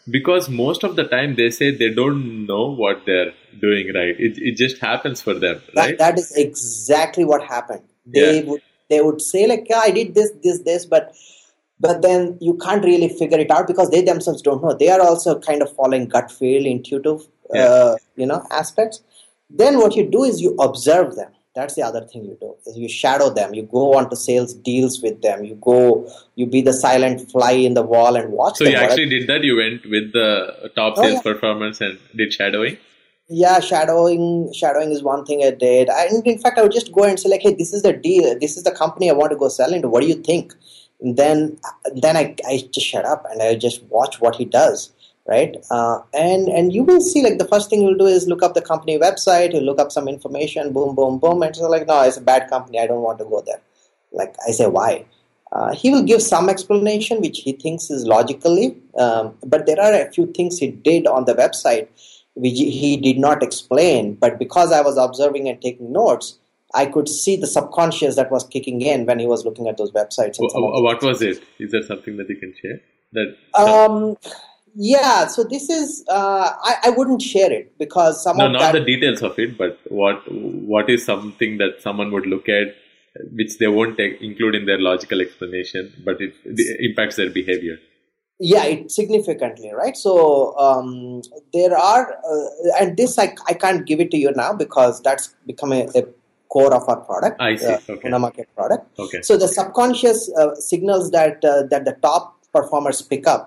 because most of the time they say they don't know what they're doing right. It, it just happens for them, right? That, that is exactly what happened. They Yeah. would they would say like, yeah, I did this, this, this, but but then you can't really figure it out because they themselves don't know. They are also kind of following gut feel, intuitive, Yeah. uh, you know, aspects. Then what you do is you observe them. That's the other thing you do is you shadow them. You go on to sales deals with them. You go, you be the silent fly in the wall and watch So them. you actually did that? You went with the top Oh, sales yeah. performers and did shadowing? Yeah, shadowing shadowing is one thing I did. I, in fact, I would just go and say like, hey, this is the deal. This is the company I want to go sell into. What do you think? And then then I, I just shut up and I just watch what he does, right? Uh, and and you will see like the first thing you'll do is look up the company website. You look up some information, boom, boom, boom, and so like, no, it's a bad company. I don't want to go there. Like I say, why? Uh, he will give some explanation which he thinks is logically, um, but there are a few things he did on the website which he did not explain. But because I was observing and taking notes, I could see the subconscious that was kicking in when he was looking at those websites. And Wh- some of the What was it? Is there something that you can share? That Um, yeah, so this is, uh, I, I wouldn't share it because some no, of not that, the details of it, but what what is something that someone would look at which they won't take, include in their logical explanation, but it, it impacts their behavior. yeah, it significantly, right? So um, there are, uh, and this I, I can't give it to you now because that's become a, a core of our product, I see. uh, Okay. Hunamarket product. Okay. So the subconscious uh, signals that uh, that the top performers pick up,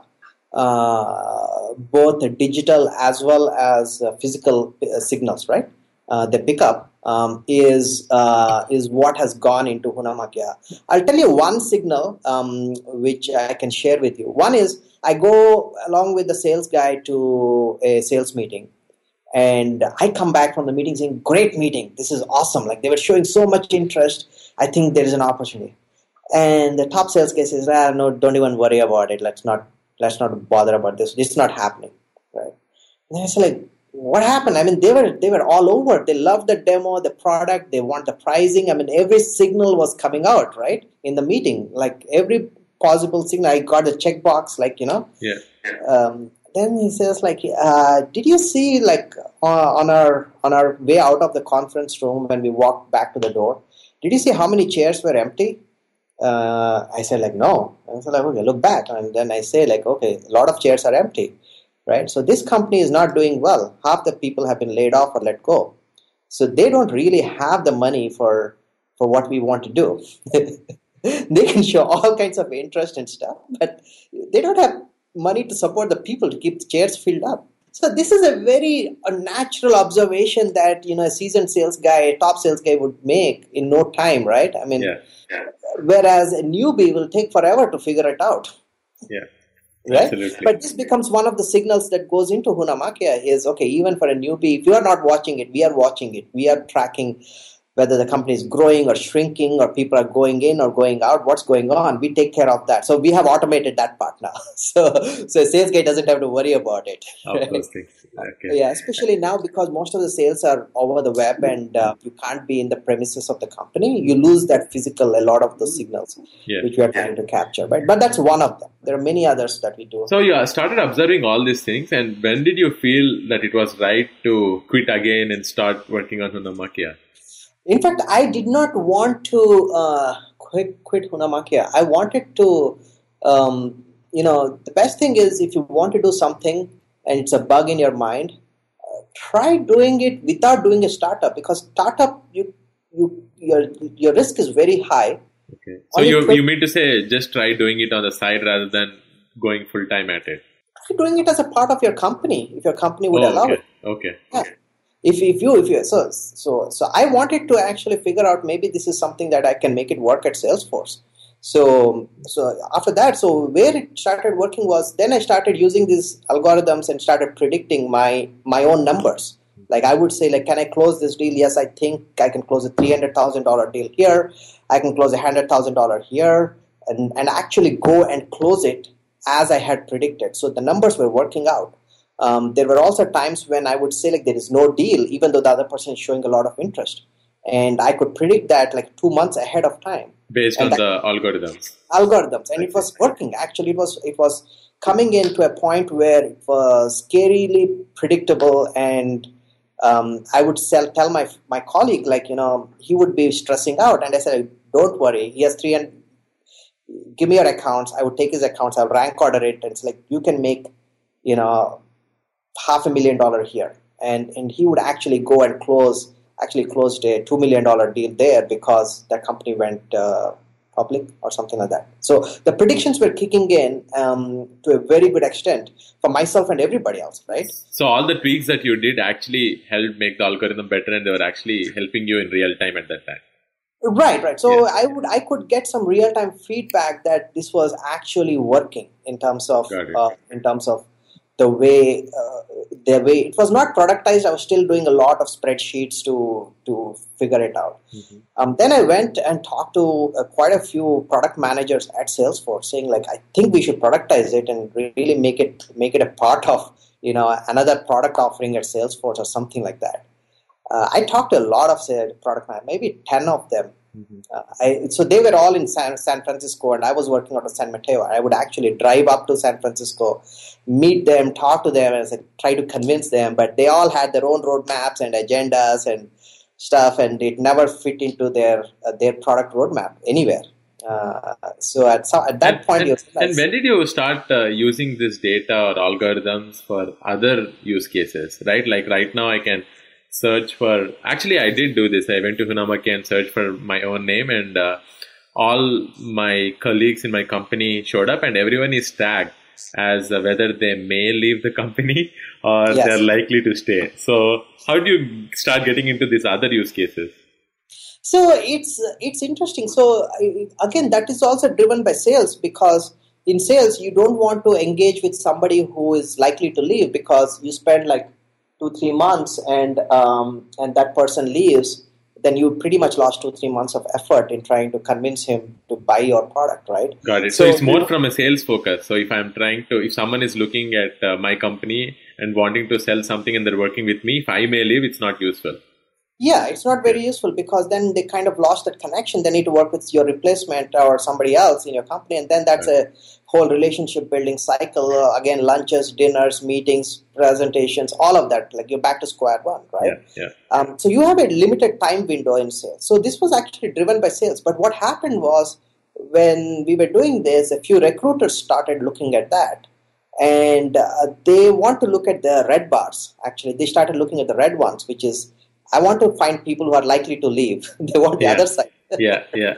uh, both digital as well as uh, physical uh, signals, right? Uh, they pick up um, is uh, is what has gone into Hunamarket. I'll tell you one signal um, which I can share with you. One is I go along with the sales guy to a sales meeting. And I come back from the meeting saying, great meeting. This is awesome. Like they were showing so much interest. I think there is an opportunity. And the top sales guy says, ah, no, don't even worry about it. Let's not, let's not bother about this. It's not happening. Right. And I was like, what happened? I mean, they were, they were all over. They loved the demo, the product. They want the pricing. I mean, every signal was coming out, right? In the meeting, like every possible signal. I got the checkbox, like, you know, Yeah. um, then he says like, uh, did you see like uh, on our on our way out of the conference room when we walked back to the door, did you see how many chairs were empty? Uh, I said like, no. I said like, okay, look back. And then I say like, okay, a lot of chairs are empty, right? So this company is not doing well. Half the people have been laid off or let go. So they don't really have the money for for what we want to do. They can show all kinds of interest and stuff, but they don't have money to support the people to keep the chairs filled up. So this is a very a natural observation that, you know, a seasoned sales guy, a top sales guy would make in no time, right? I mean, Yeah. whereas a newbie will take forever to figure it out. Yeah. Right? Absolutely. But this becomes one of the signals that goes into Hunamarket is, okay, even for a newbie, if you are not watching it, we are watching it. We are tracking whether the company is growing or shrinking or people are going in or going out, what's going on. We take care of that. So we have automated that part now. So so a sales guy doesn't have to worry about it. Of Right? those things. Okay. Yeah, especially now because most of the sales are over the web and uh, you can't be in the premises of the company. You lose that physical, a lot of those signals, Yeah. which we are trying to capture. But, but that's one of them. There are many others that we do. So you started observing all these things, and when did you feel that it was right to quit again and start working on Hunamarket? In fact, I did not want to uh, quit, quit Hunamarket. I wanted to, um, you know, the best thing is if you want to do something and it's a bug in your mind, uh, try doing it without doing a startup, because startup, you, you, your, your risk is very high. Okay. So Only you quit- you mean to say just try doing it on the side rather than going full time at it? Try doing it as a part of your company, if your company would Oh, allow okay. it. Okay. Yeah. If if you if you so so so I wanted to actually figure out maybe this is something that I can make it work at Salesforce. So so after that, so where it started working was then I started using these algorithms and started predicting my my own numbers. Like I would say, like, can I close this deal? Yes, I think I can close a three hundred thousand dollar deal here. I can close a hundred thousand dollar here, and and actually go and close it as I had predicted. So the numbers were working out. Um, there were also times when I would say like there is no deal, even though the other person is showing a lot of interest, and I could predict that like two months ahead of time Based And on that- the algorithms. algorithms, and it was working. Actually, it was it was coming into a point where it was scarily predictable, and um, I would sell, tell my my colleague, like, you know, he would be stressing out, and I said, don't worry, he has three hundred, give me your accounts. I would take his accounts, I'll rank order it, and it's like, you can make, you know, half a million dollar here. And and he would actually go and close, actually closed a two million dollars deal there because that company went uh, public or something like that. So the predictions were kicking in um, to a very good extent for myself and everybody else, right? So all the tweaks that you did actually helped make the algorithm better, and they were actually helping you in real time at that time. Right, right. So Yeah. I would, I could get some real time feedback that this was actually working in terms of, Got it. uh, in terms of the way, uh, the way it was not productized. I was still doing a lot of spreadsheets to to figure it out. Mhm. Um, then I went and talked to uh, quite a few product managers at Salesforce, saying like, I think we should productize it and really make it make it a part of, you know, another product offering at Salesforce or something like that. Uh, I talked to a lot of say, product managers, maybe ten of them. Mhm. Uh, I, so they were all in San, San Francisco, and I was working out of San Mateo. I would actually drive up to San Francisco, meet them, talk to them, and I said, try to convince them. But they all had their own roadmaps and agendas and stuff, and it never fit into their uh, their product roadmap anywhere. Uh, so at some, at that And, point, and, you realize, and when did you start uh, using this data or algorithms for other use cases, right? Like right now I can search for, actually I did do this. I went to Hunamaki and searched for my own name, and uh, all my colleagues in my company showed up, and everyone is tagged as uh, whether they may leave the company or Yes. they're likely to stay. So how do you start getting into these other use cases? So it's it's interesting. So I- again, that is also driven by sales, because in sales you don't want to engage with somebody who is likely to leave, because you spend like two three months and um, and that person leaves, then you pretty much lost two three months of effort in trying to convince him to buy your product, right? Got it. So, So it's more you- from a sales focus. So if I'm trying to, if someone is looking at uh, my company and wanting to sell something and they're working with me, if I may leave, it's not useful. Yeah, it's not very useful, because then they kind of lost that connection. They need to work with your replacement or somebody else in your company, and then that's a whole relationship building cycle. Uh, again, lunches, dinners, meetings, presentations, all of that. Like you're back to square one, right? Yeah, yeah. Um, so you have a limited time window in sales. So this was actually driven by sales. But what happened was, when we were doing this, a few recruiters started looking at that. And uh, they want to look at the red bars. Actually, they started looking at the red ones, which is, I want to find people who are likely to leave. They want the Yeah. other side. Yeah, yeah.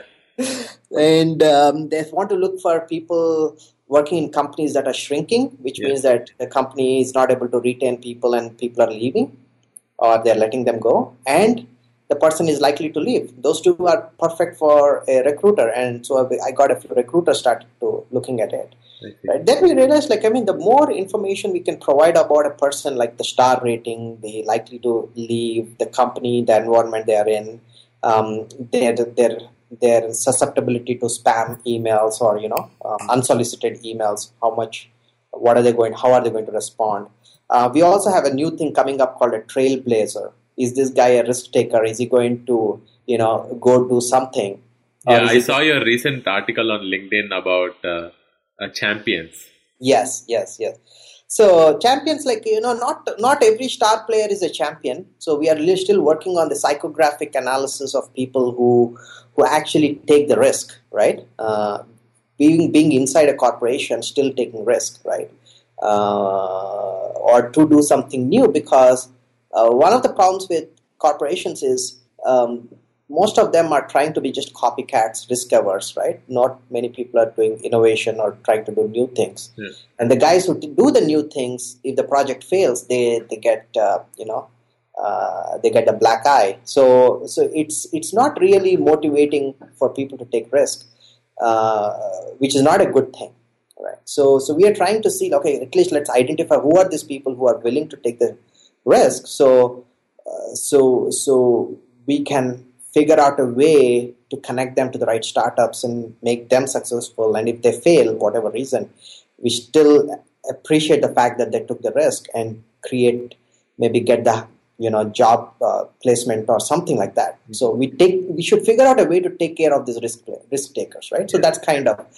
And um, they want to look for people working in companies that are shrinking, which Yeah. means that the company is not able to retain people and people are leaving, or they're letting them go, and the person is likely to leave. Those two are perfect for a recruiter. And so I got a few recruiters started to looking at it. I see. Right. Then we realized, like, I mean, the more information we can provide about a person, like the star rating, the likely to leave, the company, the environment they are in, um, their their their susceptibility to spam emails or, you know, uh, unsolicited emails, how much, what are they going, how are they going to respond? Uh, we also have a new thing coming up called a trailblazer. Is this guy a risk taker? Is he going to, you know, go do something? Or Yeah, is I he- saw your recent article on LinkedIn about uh, uh, champions. Yes, yes, yes. So champions, like, you know, not not every star player is a champion. So we are really still working on the psychographic analysis of people who who actually take the risk, right? Uh, being being inside a corporation, still taking risk, right? Uh, or to do something new, because uh, one of the problems with corporations is um, most of them are trying to be just copycats, risk averse, right? Not many people are doing innovation or trying to do new things. Yeah. And the guys who do the new things, if the project fails, they they get uh, you know uh, they get a black eye. So so it's it's not really motivating for people to take risk, uh, which is not a good thing, right? So so we are trying to see, okay, at least let's identify who are these people who are willing to take the risk. So uh, so so we can figure out a way to connect them to the right startups and make them successful. And if they fail, whatever reason, we still appreciate the fact that they took the risk and create, maybe get the, you know, job uh, placement or something like that. So we take, we should figure out a way to take care of these risk risk takers, right? So that's kind of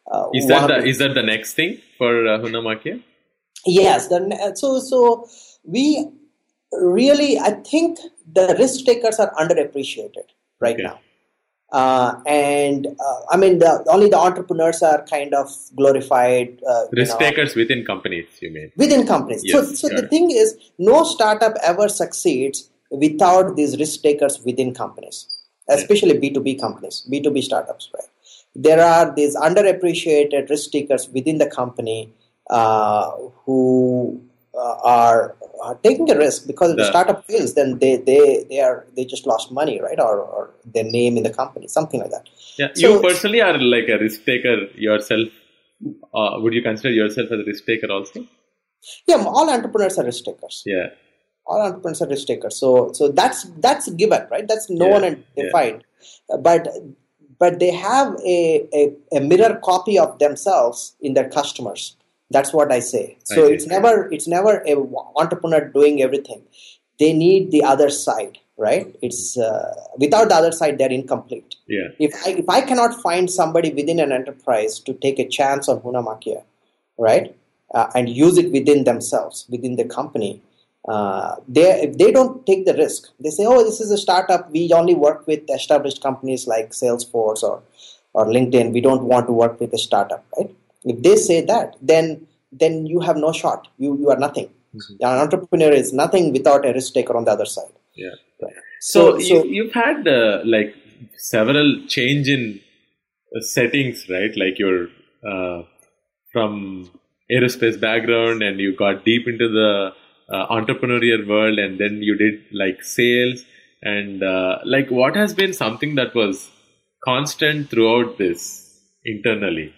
uh, is one that of the, is that the next thing for uh, Hunamakia? Yes. The, so so we really, I think the risk takers are underappreciated right Okay. now. Uh, and uh, I mean, the, only the entrepreneurs are kind of glorified. Uh, you Risk know, takers within companies, you mean? within companies. Yes, so so got the it. thing is, no startup ever succeeds without these risk takers within companies, especially B two B companies, B two B startups, right? There are these underappreciated risk takers within the company uh, who uh, are, are taking a risk, because if the, The- startup fails, then they they they are they just lost money, right? Or, or their name in the company, something like that. Yeah, So- you personally are like a risk taker yourself. Uh, would you consider yourself as a risk taker also? Yeah, all entrepreneurs are risk takers. Yeah. All entrepreneurs are risk takers. So so that's that's given, right? That's known Yeah, and yeah. defined. Uh, But but they have a, a, a mirror copy of themselves in their customers. That's what I say. So I see. it's never it's never a entrepreneur doing everything. They need the other side, right? It's uh, without the other side, they're incomplete. Yeah. If I if I cannot find somebody within an enterprise to take a chance on Hunamakia, right, uh, and use it within themselves, within the company, uh, they if they don't take the risk, they say, "Oh, this is a startup. We only work with established companies like Salesforce or or LinkedIn. We don't want to work with a startup." Right? If they say that, then then you have no shot. You you are nothing. Mm-hmm. An entrepreneur is nothing without a risk taker on the other side. Yeah. Right? So, So, you, so you've had uh, like several change in uh, settings, right? Like you're uh, from aerospace background and you got deep into the uh, entrepreneurial world, and then you did like sales. And uh, like, what has been something that was constant throughout this internally?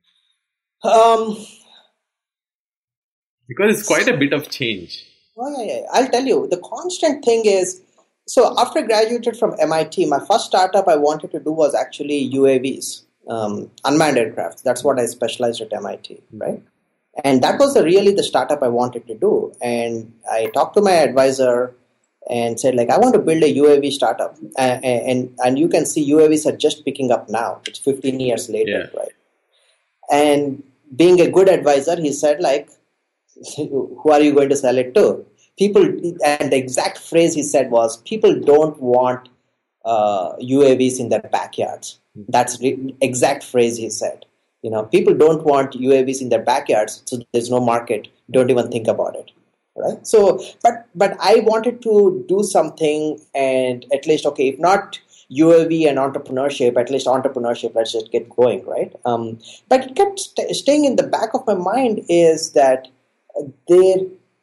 um, Because it's quite a bit of change. Oh, yeah, yeah. I'll tell you. The constant thing is, so after I graduated from M I T, my first startup I wanted to do was actually U A Vs, um, unmanned aircraft. That's what I specialized at M I T, right? And that was the, really the startup I wanted to do. And I talked to my advisor and said, like, I want to build a U A V startup. And, and, and you can see U A Vs are just picking up now. It's fifteen years later, Yeah. right? And being a good advisor, he said, like, who are you going to sell it to? People, and the exact phrase he said was, people don't want uh, U A Vs in their backyards. That's the exact phrase he said. You know, people don't want U A Vs in their backyards, so there's no market. Don't even think about it, right? So, but but I wanted to do something, and at least, okay, if not U A V and entrepreneurship, at least entrepreneurship, let's just get going, right? Um, but it kept st- staying in the back of my mind is that there,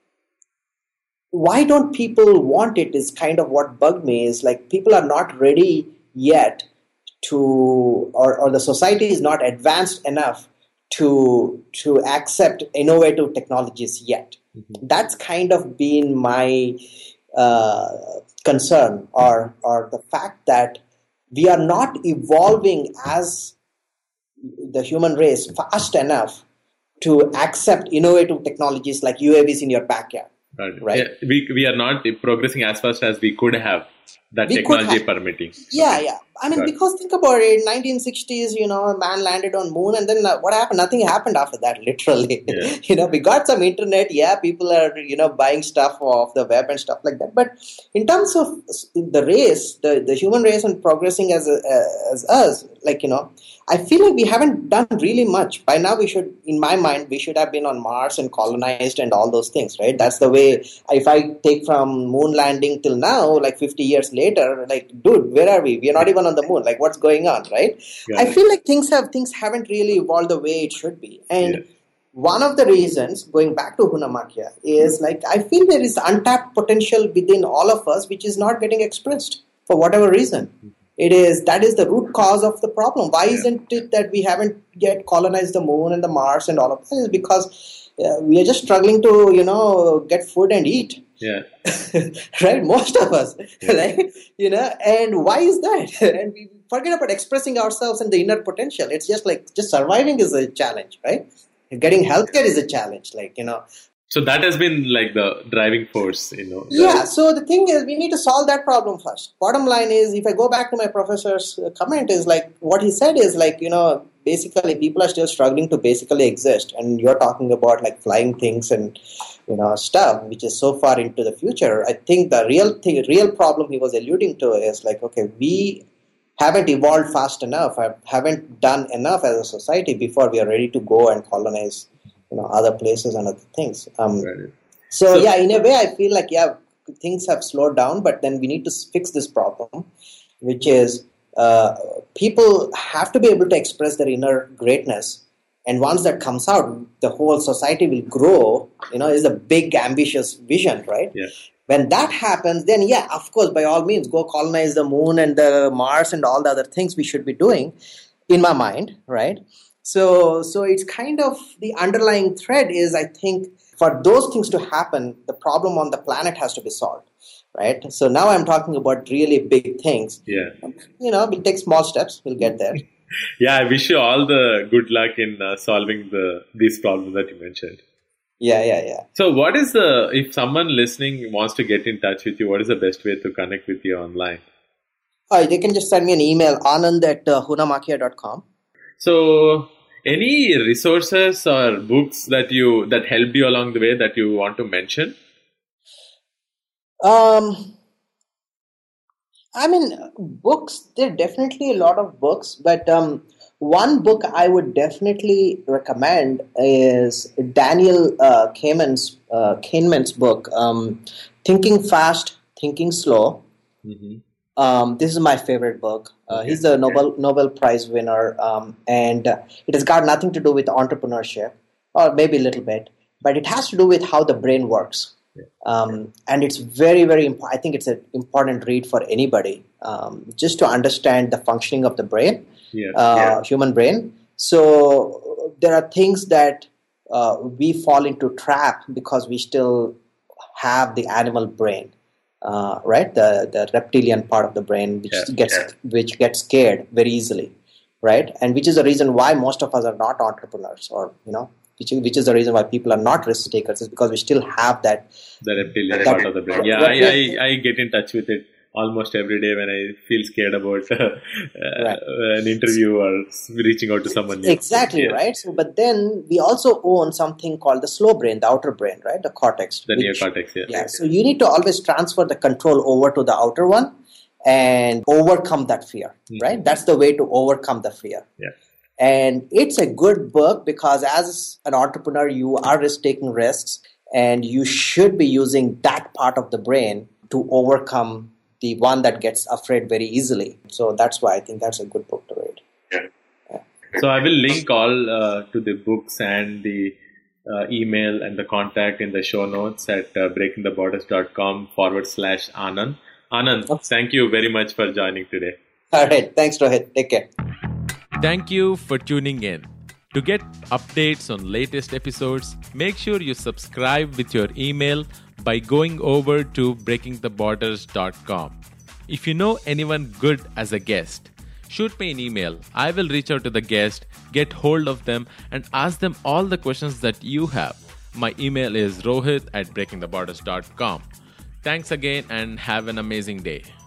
why don't people want it is kind of what bugged me. Is like people are not ready yet to, or, or the society is not advanced enough to to accept innovative technologies yet. Mm-hmm. That's kind of been my uh, concern, or or the fact that we are not evolving as the human race fast enough to accept innovative technologies like U A Vs in your backyard. Right. Right. Yeah, we, we are not progressing as fast as we could have, that We could technology have. permitting. Yeah, Okay. yeah. I mean, Right. because think about it, nineteen sixties, you know, man landed on moon, and then uh, what happened? Nothing happened after that, literally. Yeah. You know, we got some internet. Yeah, people are, you know, buying stuff off the web and stuff like that. But in terms of the race, the, the human race and progressing as a, as us, like, you know, I feel like we haven't done really much. By now, we should, in my mind, we should have been on Mars and colonized and all those things, right? That's the way, if I take from moon landing till now, like fifty years later, like, dude, where are we? We are not even on the moon. Like, what's going on, right? Got I it. feel like things have things haven't really evolved the way it should be. And Yeah. one of the reasons, going back to Hunamakia, is like, I feel there is untapped potential within all of us, which is not getting expressed for whatever reason. It is, that is the root cause of the problem. Why Yeah. isn't it that we haven't yet colonized the moon and the Mars and all of that? Is because uh, we are just struggling to, you know, get food and eat. Yeah. Right? Most of us, Yeah. right? You know, and why is that? And we forget about expressing ourselves and the inner potential. It's just like, just surviving is a challenge, right? Getting healthcare is a challenge, like, you know. So that has been like the driving force, you know. the- Yeah, so the thing is, we need to solve that problem first. Bottom line is, if I go back to my professor's uh, comment, is like, what he said is like, you know, basically people are still struggling to basically exist, and you're talking about like flying things and you know stuff which is so far into the future. I think the real thing, real problem he was alluding to is like, okay, we haven't evolved fast enough, haven't done enough as a society before we are ready to go and colonize you know other places and other things. Um, Right. so, So- yeah, in a way, I feel like yeah, things have slowed down, but then we need to fix this problem, which is uh, people have to be able to express their inner greatness. And once that comes out, the whole society will grow, you know, is a big, ambitious vision, right? Yeah. When that happens, then, yeah, of course, by all means, go colonize the moon and the Mars and all the other things we should be doing, in my mind, right? So, so it's kind of the underlying thread is, I think, for those things to happen, the problem on the planet has to be solved, right? So now I'm talking about really big things. Yeah. You know, we'll take small steps. We'll get there. Yeah, I wish you all the good luck in uh, solving the these problems that you mentioned. Yeah, yeah, yeah. So what is the, if someone listening wants to get in touch with you, what is the best way to connect with you online? Uh, they can just send me an email, anand at uh, hunamakia dot com. So any resources or books that you, that helped you along the way that you want to mention? Um, I mean, books, there are definitely a lot of books, but um, one book I would definitely recommend is Daniel uh, Kahneman's, uh, Kahneman's book, um, Thinking Fast, Thinking Slow. Mm-hmm. Um, this is my favorite book. Uh, he's the Nobel Nobel Prize winner, um, and uh, it has got nothing to do with entrepreneurship, or maybe a little bit, but it has to do with how the brain works. Um, and it's very, very important. I think it's an important read for anybody, um, just to understand the functioning of the brain, Yeah. uh, yeah. human brain. So there are things that uh, we fall into trap because we still have the animal brain. Uh, right, the the reptilian part of the brain, which Yeah, gets yeah. which gets scared very easily, right, and which is the reason why most of us are not entrepreneurs, or you know, which is, which is the reason why people are not risk takers, is because we still have that. The reptilian That- part of the brain. Yeah, that- I, I, I get in touch with it almost every day when I feel scared about uh, Right. an interview or reaching out to someone new. Exactly, Yeah. right. So, but then we also own something called the slow brain, the outer brain, right, the cortex. The which- neocortex, yeah. Yeah, so you need to always transfer the control over to the outer one and overcome that fear, Mhm. right? That's the way to overcome the fear. Yeah. And it's a good book because as an entrepreneur, you are risk taking risks, and you should be using that part of the brain to overcome the one that gets afraid very easily. So that's why I think that's a good book to read. So I will link all uh, to the books and the uh, email and the contact in the show notes at uh, breakingtheborders.com forward slash Anand. Anand, Okay. thank you very much for joining today. All right. Thanks, Rohit. Take care. Thank you for tuning in. To get updates on latest episodes, make sure you subscribe with your email by going over to breaking the borders dot com. If you know anyone good as a guest, shoot me an email. I will reach out to the guest, get hold of them, and ask them all the questions that you have. My email is rohit at breaking the borders dot com. Thanks again and have an amazing day.